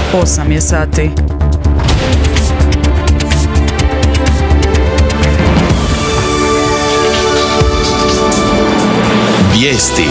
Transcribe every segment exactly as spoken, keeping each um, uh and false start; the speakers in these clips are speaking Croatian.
osam je sati. Vijesti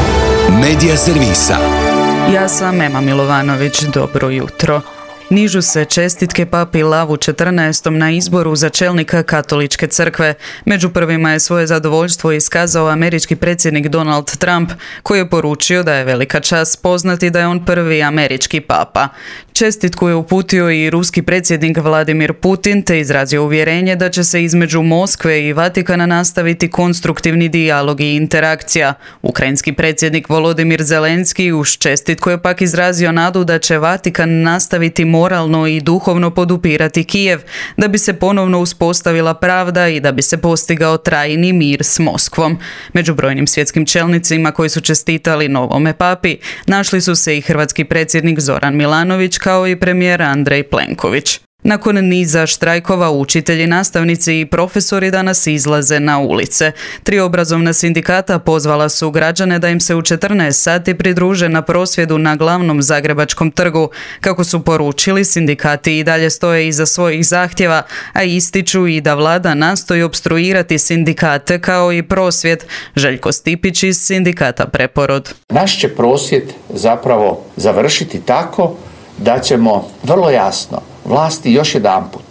Medija servisa. Ja sam Ema Milovanović, dobro jutro. Nižu se čestitke papi Lavu četrnaestom na izboru za čelnika Katoličke crkve. Među prvima je svoje zadovoljstvo iskazao američki predsjednik Donald Trump, koji je poručio da je velika čast spoznati da je on prvi američki papa. Čestitku je uputio i ruski predsjednik Vladimir Putin, te izrazio uvjerenje da će se između Moskve i Vatikana nastaviti konstruktivni dijalog i interakcija. Ukrajinski predsjednik Volodimir Zelenski uz čestitku je pak izrazio nadu da će Vatikan nastaviti moralno i duhovno podupirati Kijev, da bi se ponovno uspostavila pravda i da bi se postigao trajni mir s Moskvom. Među brojnim svjetskim čelnicima koji su čestitali novome papi našli su se i hrvatski predsjednik Zoran Milanović kao i premijer Andrej Plenković. Nakon niza štrajkova učitelji, nastavnici i profesori danas izlaze na ulice. Tri obrazovna sindikata pozvala su građane da im se u četrnaest sati pridruže na prosvjedu na glavnom Zagrebačkom trgu. Kako su poručili, sindikati i dalje stoje iza svojih zahtjeva, a ističu i da vlada nastoji opstruirati sindikate kao i prosvjed. Željko Stipić iz sindikata Preporod. Naš će prosvjed zapravo završiti tako da ćemo vrlo jasno vlasti još jedanput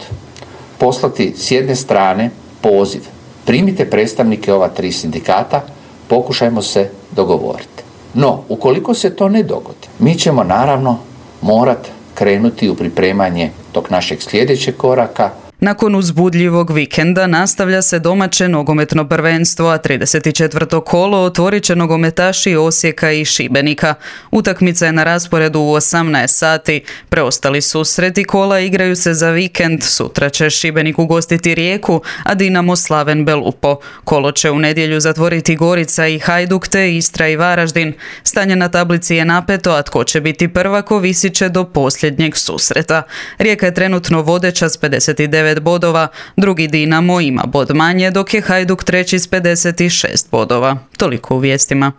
poslati s jedne strane poziv. Primite predstavnike ova tri sindikata, pokušajmo se dogovoriti. No, ukoliko se to ne dogodi, mi ćemo naravno morati krenuti u pripremanje tog našeg sljedećeg koraka. Nakon uzbudljivog vikenda nastavlja se domaće nogometno prvenstvo, a trideset četvrto kolo otvorit će nogometaši Osijeka i Šibenika. Utakmica je na rasporedu u osamnaest sati. Preostali susreti kola igraju se za vikend. Sutra će Šibenik ugostiti Rijeku, a Dinamo Slaven Belupo. Kolo će u nedjelju zatvoriti Gorica i Hajduk, te Istra i Varaždin. Stanje na tablici je napeto, a tko će biti prvak ovisit će do posljednjeg susreta. Rijeka je trenutno vodeća s pedeset devet bodova, drugi Dinamo ima bod manje, dok je Hajduk treći s pedeset šest bodova. Toliko u vijestima.